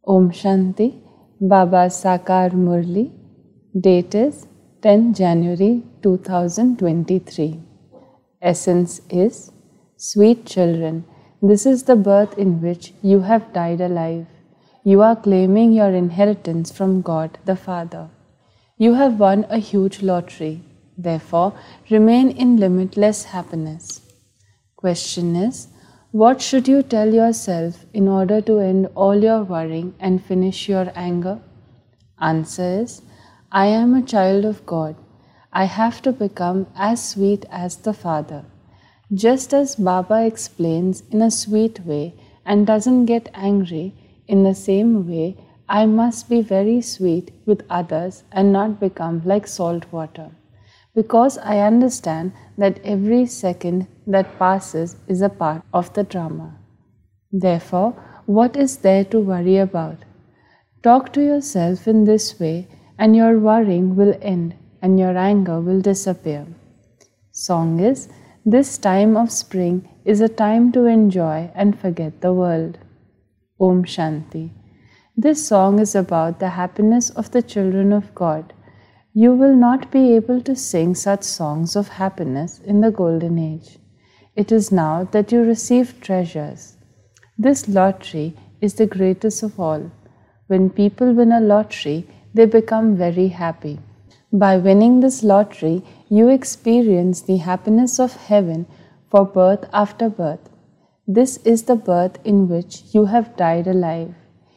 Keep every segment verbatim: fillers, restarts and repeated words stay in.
Om Shanti, Baba Sakar Murli. Date is tenth January two thousand twenty-three. Essence is, sweet children, this is the birth in which you have died alive. You are claiming your inheritance from God the Father. You have won a huge lottery. Therefore, remain in limitless happiness. Question is, what should you tell yourself in order to end all your worrying and finish your anger? Answer is, I am a child of God. I have to become as sweet as the Father. Just as Baba explains in a sweet way and doesn't get angry, in the same way, I must be very sweet with others and not become like salt water. Because I understand that every second that passes is a part of the drama. Therefore, what is there to worry about? Talk to yourself in this way and your worrying will end and your anger will disappear. Song is, this time of spring is a time to enjoy and forget the world. Om Shanti. This song is about the happiness of the children of God. You will not be able to sing such songs of happiness in the golden age. It is now that you receive treasures. This lottery is the greatest of all. When people win a lottery, they become very happy. By winning this lottery, you experience the happiness of heaven for birth after birth. This is the birth in which you have died alive.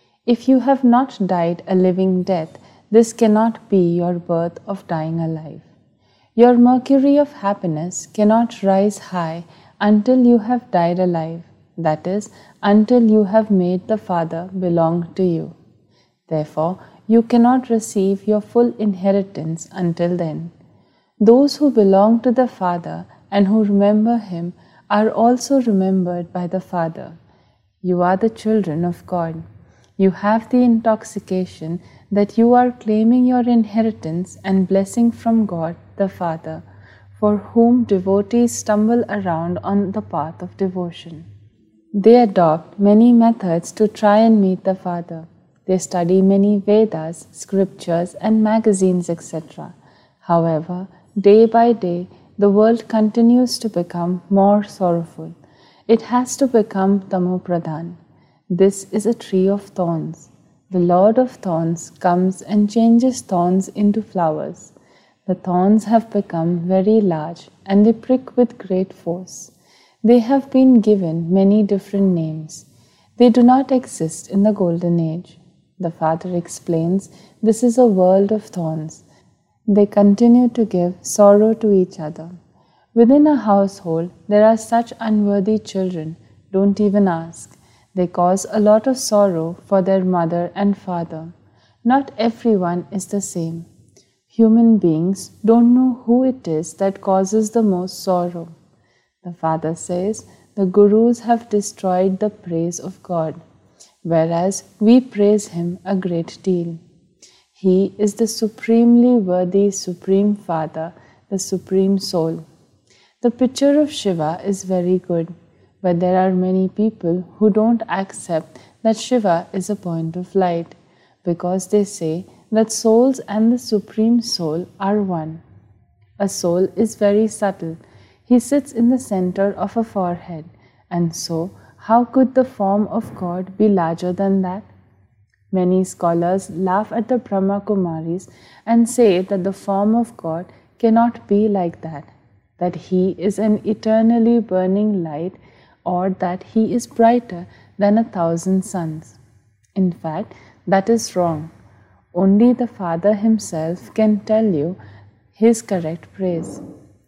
If you have not died a living death, this cannot be your birth of dying alive. Your mercury of happiness cannot rise high until you have died alive, that is, until you have made the Father belong to you. Therefore, you cannot receive your full inheritance until then. Those who belong to the Father and who remember Him are also remembered by the Father. You are the children of God. You have the intoxication that you are claiming your inheritance and blessing from God the Father, for whom devotees stumble around on the path of devotion. They adopt many methods to try and meet the Father. They study many Vedas, scriptures and magazines, et cetera. However, day by day, the world continues to become more sorrowful. It has to become Tamopradhan. This is a tree of thorns. The Lord of Thorns comes and changes thorns into flowers. The thorns have become very large and they prick with great force. They have been given many different names. They do not exist in the golden age. The Father explains this is a world of thorns. They continue to give sorrow to each other. Within a household, there are such unworthy children, don't even ask. They cause a lot of sorrow for their mother and father. Not everyone is the same. Human beings don't know who it is that causes the most sorrow. The Father says the Gurus have destroyed the praise of God, whereas we praise Him a great deal. He is the supremely worthy Supreme Father, the Supreme Soul. The picture of Shiva is very good. But there are many people who don't accept that Shiva is a point of light because they say that souls and the Supreme Soul are one. A soul is very subtle. He sits in the center of a forehead, and so how could the form of God be larger than that? Many scholars laugh at the Brahma Kumaris and say that the form of God cannot be like that, that He is an eternally burning light, or that He is brighter than a thousand suns. In fact, that is wrong. Only the Father Himself can tell you His correct praise.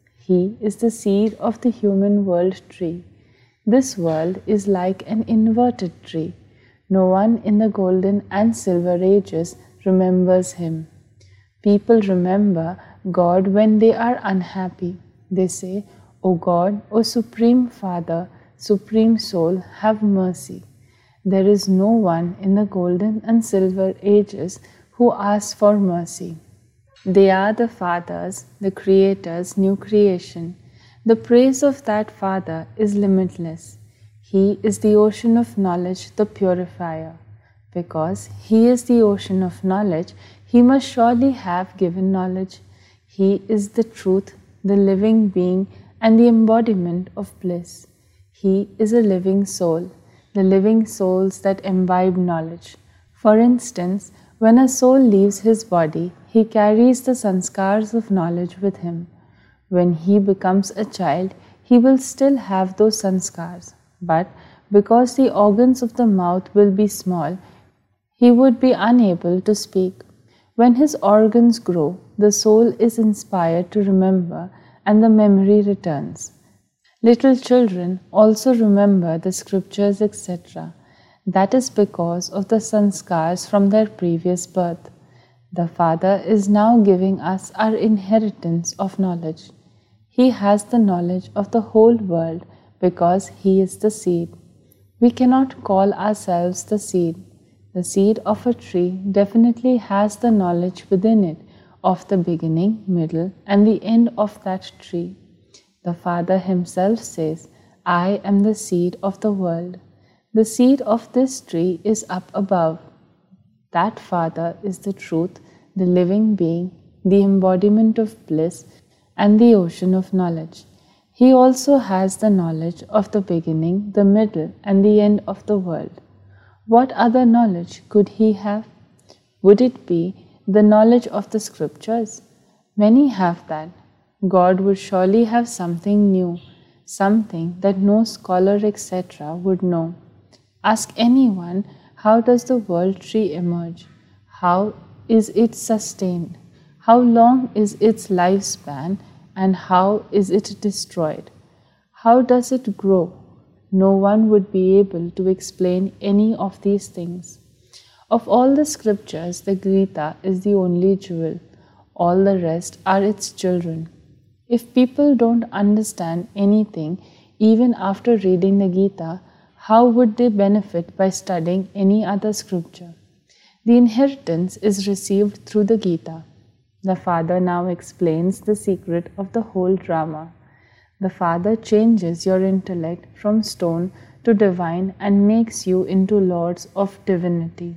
He is the seed of the human world tree. This world is like an inverted tree. No one in the golden and silver ages remembers Him. People remember God when they are unhappy. They say, O God, O Supreme Father, Supreme Soul, have mercy. There is no one in the golden and silver ages who asks for mercy. They are the Father's, the Creator's new creation. The praise of that Father is limitless. He is the ocean of knowledge, the purifier. Because He is the ocean of knowledge, He must surely have given knowledge. He is the truth, the living being, and the embodiment of bliss. He is a living soul, the living souls that imbibe knowledge. For instance, when a soul leaves his body, he carries the sanskars of knowledge with him. When he becomes a child, he will still have those sanskars, but because the organs of the mouth will be small, he would be unable to speak. When his organs grow, the soul is inspired to remember, and the memory returns. Little children also remember the scriptures, et cetera. That is because of the sanskars from their previous birth. The Father is now giving us our inheritance of knowledge. He has the knowledge of the whole world because He is the seed. We cannot call ourselves the seed. The seed of a tree definitely has the knowledge within it of the beginning, middle, and the end of that tree. The Father Himself says, I am the seed of the world. The seed of this tree is up above. That Father is the truth, the living being, the embodiment of bliss, and the ocean of knowledge. He also has the knowledge of the beginning, the middle, and the end of the world. What other knowledge could He have? Would it be the knowledge of the scriptures? Many have that. God would surely have something new, something that no scholar, et cetera would know. Ask anyone, how does the world tree emerge? How is it sustained? How long is its lifespan, and how is it destroyed? How does it grow? No one would be able to explain any of these things. Of all the scriptures, the Gita is the only jewel. All the rest are its children. If people don't understand anything, even after reading the Gita, how would they benefit by studying any other scripture? The inheritance is received through the Gita. The Father now explains the secret of the whole drama. The Father changes your intellect from stone to divine and makes you into lords of divinity.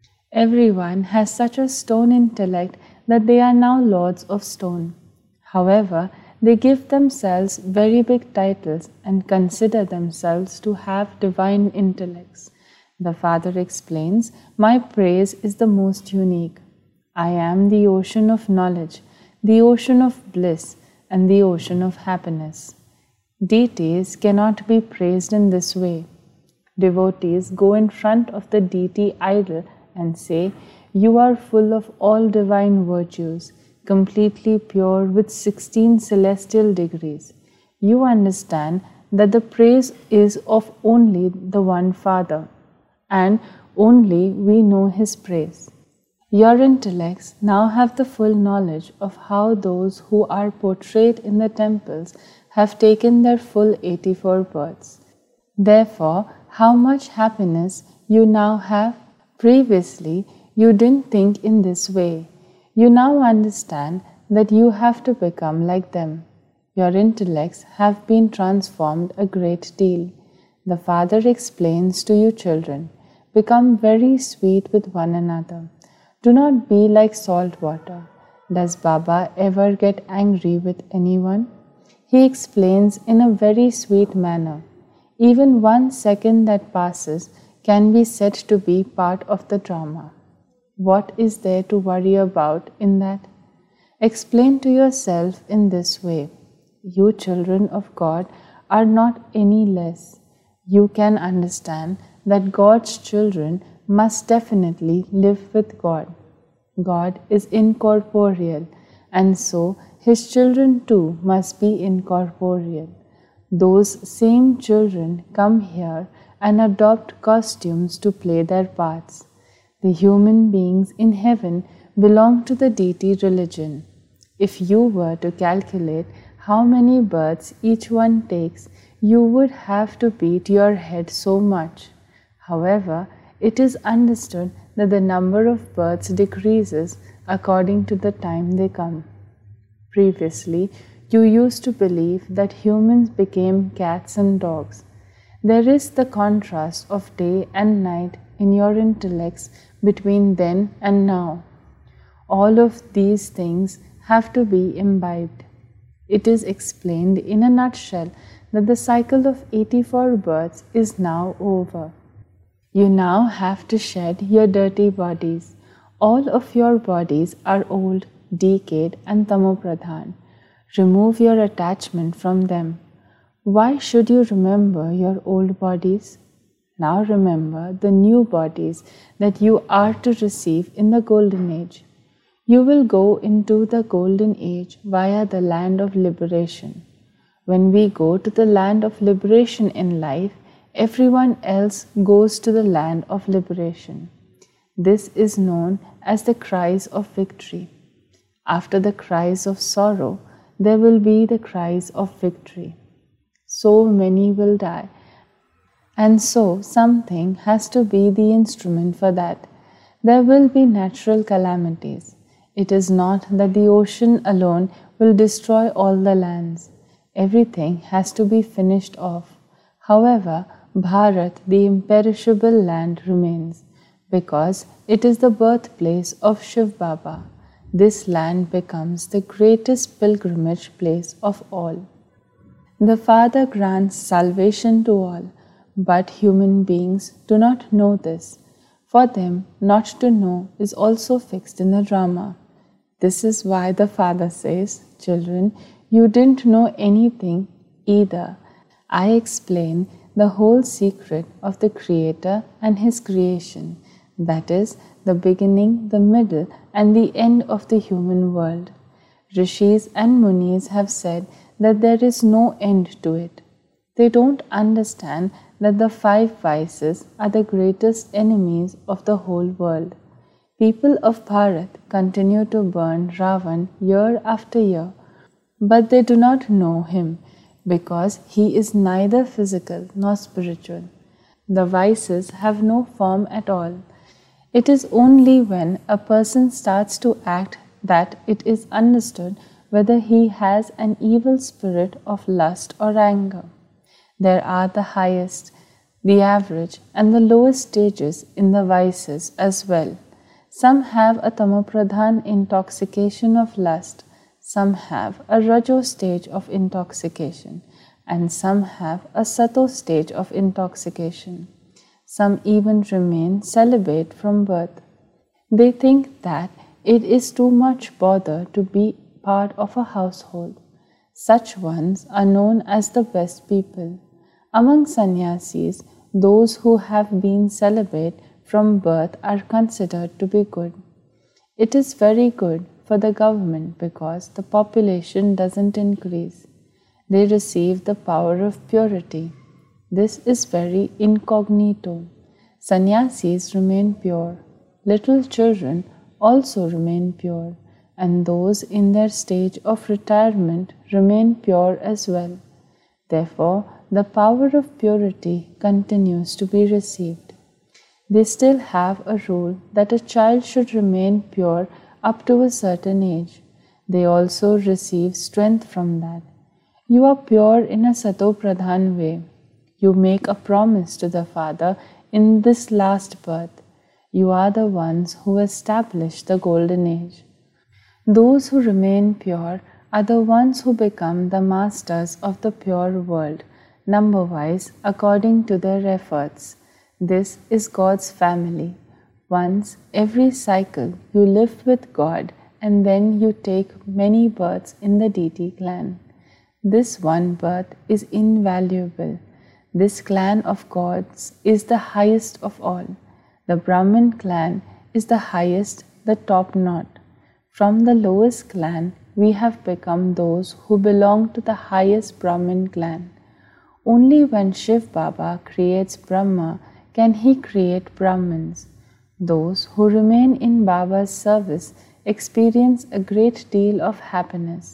Everyone has such a stone intellect that they are now lords of stone. However, they give themselves very big titles and consider themselves to have divine intellects. The Father explains, my praise is the most unique. I am the ocean of knowledge, the ocean of bliss, and the ocean of happiness. Deities cannot be praised in this way. Devotees go in front of the deity idol and say, you are full of all divine virtues, completely pure with sixteen celestial degrees. You understand that the praise is of only the one Father, and only we know His praise. Your intellects now have the full knowledge of how those who are portrayed in the temples have taken their full eighty-four births. Therefore, how much happiness you now have? Previously, you didn't think in this way. You now understand that you have to become like them. Your intellects have been transformed a great deal. The Father explains to you children, become very sweet with one another. Do not be like salt water. Does Baba ever get angry with anyone? He explains in a very sweet manner. Even one second that passes can be said to be part of the drama. What is there to worry about in that? Explain to yourself in this way. You children of God are not any less. You can understand that God's children must definitely live with God. God is incorporeal, and so His children too must be incorporeal. Those same children come here and adopt costumes to play their parts. The human beings in heaven belong to the deity religion. If you were to calculate how many births each one takes, you would have to beat your head so much. However, it is understood that the number of births decreases according to the time they come. Previously, you used to believe that humans became cats and dogs. There is the contrast of day and night in your intellects between then and now. All of these things have to be imbibed. It is explained in a nutshell that the cycle of eighty-four births is now over. You now have to shed your dirty bodies. All of your bodies are old, decayed and tamopradhan. Remove your attachment from them. Why should you remember your old bodies? Now remember the new bodies that you are to receive in the golden age. You will go into the golden age via the land of liberation. When we go to the land of liberation in life, everyone else goes to the land of liberation. This is known as the cries of victory. After the cries of sorrow, there will be the cries of victory. So many will die, and so something has to be the instrument for that. There will be natural calamities. It is not that the ocean alone will destroy all the lands. Everything has to be finished off. However, Bharat, the imperishable land, remains, because it is the birthplace of Shiv Baba. This land becomes the greatest pilgrimage place of all. The Father grants salvation to all, but human beings do not know this. For them, not to know is also fixed in the drama. This is why the Father says, "Children, you didn't know anything either. I explain the whole secret of the Creator and His creation, that is, the beginning, the middle, and the end of the human world. Rishis and Munis have said that there is no end to it. They don't understand that the five vices are the greatest enemies of the whole world. People of Bharat continue to burn Ravan year after year, but they do not know him, because he is neither physical nor spiritual. The vices have no form at all. It is only when a person starts to act that it is understood whether he has an evil spirit of lust or anger. There are the highest, the average, and the lowest stages in the vices as well. Some have a tamopradhan intoxication of lust, some have a rajo stage of intoxication, and some have a sato stage of intoxication. Some even remain celibate from birth. They think that it is too much bother to be part of a household. Such ones are known as the best people. Among sannyasis, those who have been celibate from birth are considered to be good. It is very good for the government because the population doesn't increase. They receive the power of purity. This is very incognito. Sannyasis remain pure. Little children also remain pure, and those in their stage of retirement remain pure as well. Therefore, the power of purity continues to be received. They still have a rule that a child should remain pure up to a certain age. They also receive strength from that. You are pure in a sato pradhan way. You make a promise to the Father in this last birth. You are the ones who establish the golden age. Those who remain pure are the ones who become the masters of the pure world, number-wise according to their efforts. This is God's family. Once every cycle you live with God, and then you take many births in the deity clan. This one birth is invaluable. This clan of gods is the highest of all. The Brahmin clan is the highest, the top knot. From the lowest clan, we have become those who belong to the highest Brahmin clan. Only when Shiv Baba creates Brahma can he create Brahmins. Those who remain in Baba's service experience a great deal of happiness.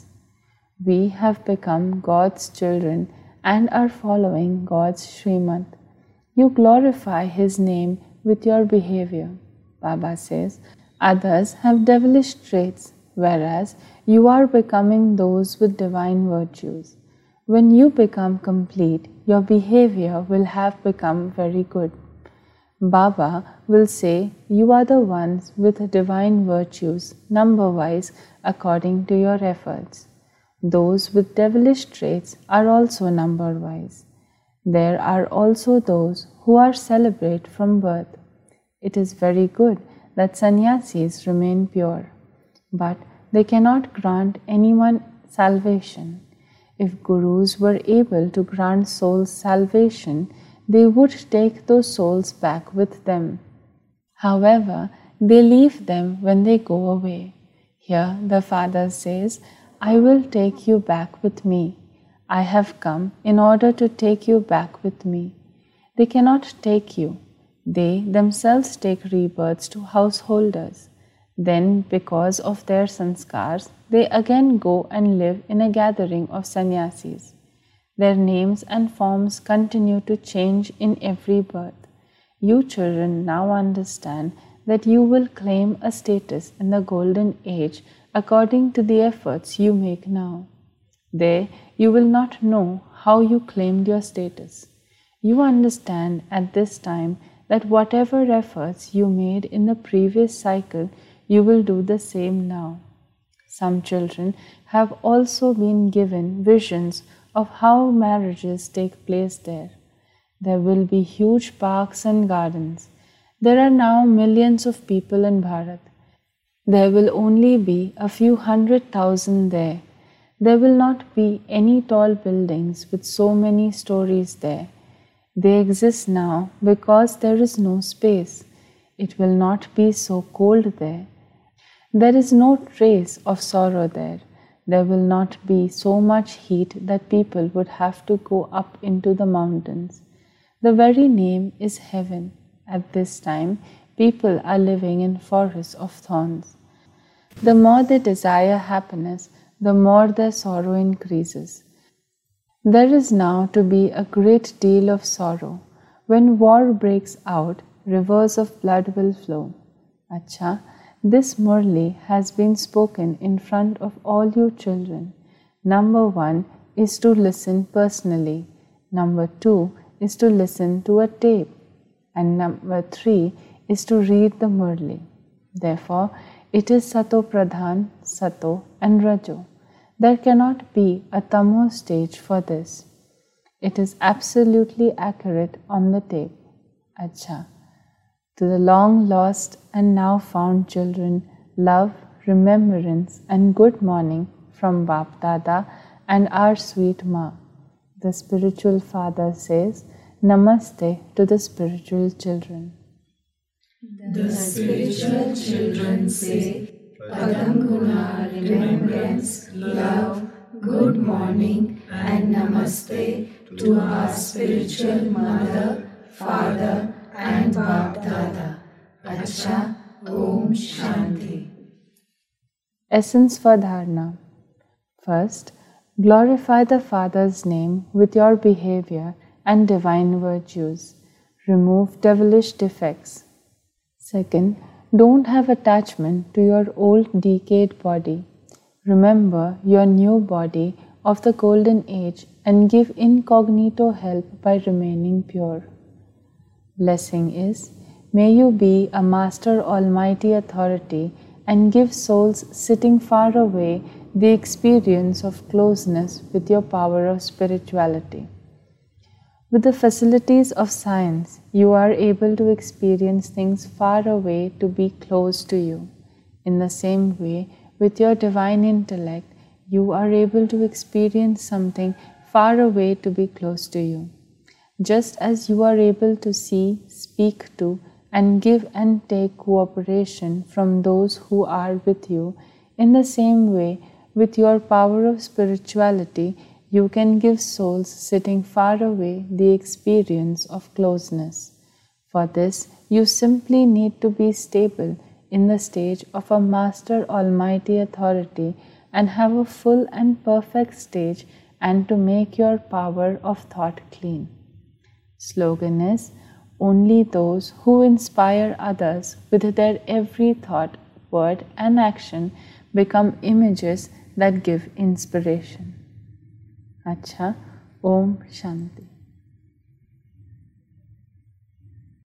We have become God's children and are following God's Srimad. You glorify His name with your behavior. Baba says, others have devilish traits, whereas you are becoming those with divine virtues. When you become complete, your behavior will have become very good. Baba will say, you are the ones with divine virtues, number-wise, according to your efforts. Those with devilish traits are also number-wise. There are also those who are celibate from birth. It is very good that sannyasis remain pure, but they cannot grant anyone salvation. If gurus were able to grant souls salvation, they would take those souls back with them. However, they leave them when they go away. Here the Father says, I will take you back with me. I have come in order to take you back with me. They cannot take you. They themselves take rebirths to householders. Then, because of their sanskars, they again go and live in a gathering of sannyasis. Their names and forms continue to change in every birth. You children now understand that you will claim a status in the golden age according to the efforts you make now. There, you will not know how you claimed your status. You understand at this time that whatever efforts you made in the previous cycle, you will do the same now. Some children have also been given visions of how marriages take place there. There will be huge parks and gardens. There are now millions of people in Bharat. There will only be a few hundred thousand there. There will not be any tall buildings with so many stories there. They exist now because there is no space. It will not be so cold there. There is no trace of sorrow there. There will not be so much heat that people would have to go up into the mountains. The very name is heaven. At this time, people are living in forests of thorns. The more they desire happiness, the more their sorrow increases. There is now to be a great deal of sorrow. When war breaks out, rivers of blood will flow. Acha, this Murli has been spoken in front of all you children. Number one is to listen personally. Number two is to listen to a tape. And number three is to read the Murli. Therefore, it is Sato Pradhan, Sato and Rajo. There cannot be a Tamo stage for this. It is absolutely accurate on the tape. Acha. To the long lost and now found children, love, remembrance and good morning from Bap Dada and our sweet Ma. The spiritual father says, Namaste to the spiritual children. The spiritual children say, Padam Guna, remembrance, love, good morning and Namaste to our spiritual mother, father and Bap Dada. Acha, Om Shanti. Essence for Dharna. First, glorify the Father's name with your behavior and divine virtues. Remove devilish defects. Second, don't have attachment to your old decayed body. Remember your new body of the golden age and give incognito help by remaining pure. Blessing is, may you be a Master Almighty Authority and give souls sitting far away the experience of closeness with your power of spirituality. With the facilities of science, you are able to experience things far away to be close to you. In the same way, with your divine intellect, you are able to experience something far away to be close to you. Just as you are able to see, speak to, and give and take cooperation from those who are with you, in the same way, with your power of spirituality, you can give souls sitting far away the experience of closeness. For this, you simply need to be stable in the stage of a Master Almighty Authority and have a full and perfect stage and to make your power of thought clean. Slogan is, only those who inspire others with their every thought, word and action become images that give inspiration. Acha, Om Shanti.